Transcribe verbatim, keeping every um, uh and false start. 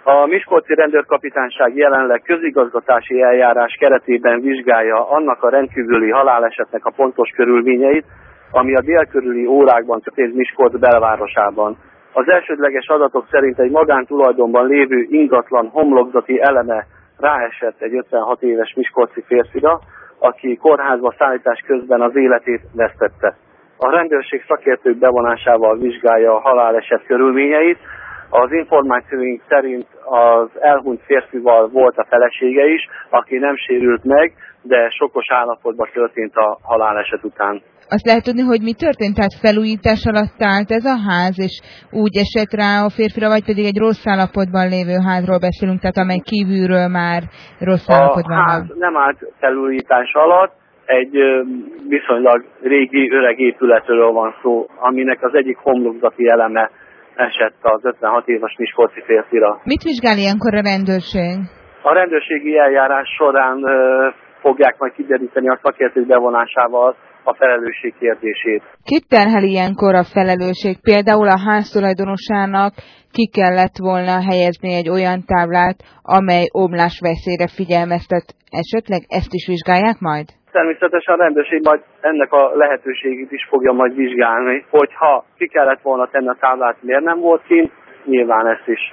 A Miskolci Rendőrkapitányság jelenleg közigazgatási eljárás keretében vizsgálja annak a rendkívüli halálesetnek a pontos körülményeit, ami a délkörüli órákban történt Miskolc belvárosában. Az elsődleges adatok szerint egy magántulajdonban lévő ingatlan homlokzati eleme ráesett egy ötvenhat éves miskolci férfira, aki kórházba szállítás közben az életét vesztette. A rendőrség szakértők bevonásával vizsgálja a haláleset körülményeit. Az információink szerint az elhunyt férfival volt a felesége is, aki nem sérült meg, de sokkos állapotban történt a haláleset után. Azt lehet tudni, hogy mi történt? Tehát felújítás alatt állt ez a ház, és úgy esett rá a férfira, vagy pedig egy rossz állapotban lévő házról beszélünk, tehát amely kívülről már rossz állapotban van? A ház nem állt felújítás alatt, egy viszonylag régi, öreg épületről van szó, aminek az egyik homlokzati eleme esett az ötvenhat éves miskolci férfira. Mit vizsgál ilyenkor a rendőrség? A rendőrségi eljárás során ö, fogják majd kideríteni a szakértők bevonásával a felelősség kérdését. Kit terhel ilyenkor a felelősség? Például a ház tulajdonosának ki kellett volna helyezni egy olyan táblát, amely omlásveszélyre figyelmeztet. Esetleg ezt is vizsgálják majd? Természetesen a rendőrség majd ennek a lehetőségét is fogja majd vizsgálni, hogyha ki kellett volna tenni a táblát, miért nem volt kint, nyilván ezt is